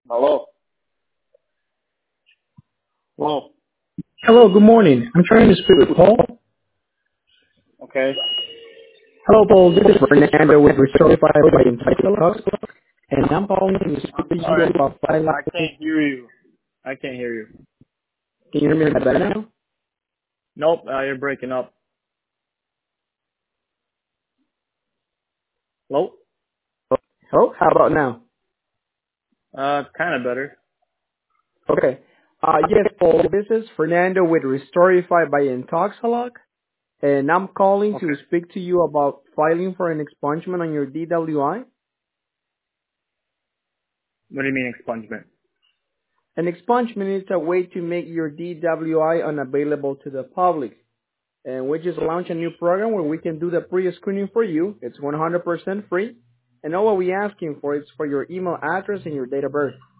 Hello. Hello. Hello, good morning. I'm trying to speak with Paul. Okay. Hello, Paul. This is Fernando with Restore Fire by Entitled, and I'm calling to speak to All you right. about file. I can't hear you. I can't hear you. Can you hear me better now? Nope. You're breaking up. Hello. Hello, how about now? Kind of better. Okay. Yes, Paul. This is Fernando with Restorify by Intoxalog, and I'm calling Okay. to speak to you about filing for an expungement on your DWI. What do you mean expungement? An expungement is a way to make your DWI unavailable to the public. And we just launched a new program where we can do the pre-screening for you. It's 100% free. And all what we're asking for is for your email address and your date of birth.